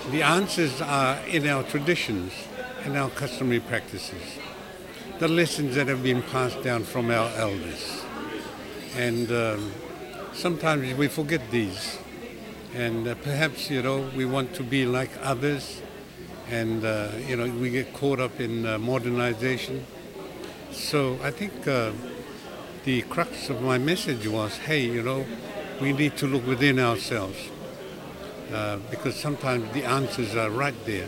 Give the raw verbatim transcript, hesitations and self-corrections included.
The answers are in our traditions and our customary practices, the lessons that have been passed down from our elders. And um, sometimes we forget these. And uh, perhaps, you know, we want to be like others. And, uh, you know, we get caught up in uh, modernization. So I think uh, the crux of my message was, hey, you know, we need to look within ourselves. Uh, because sometimes the answers are right there.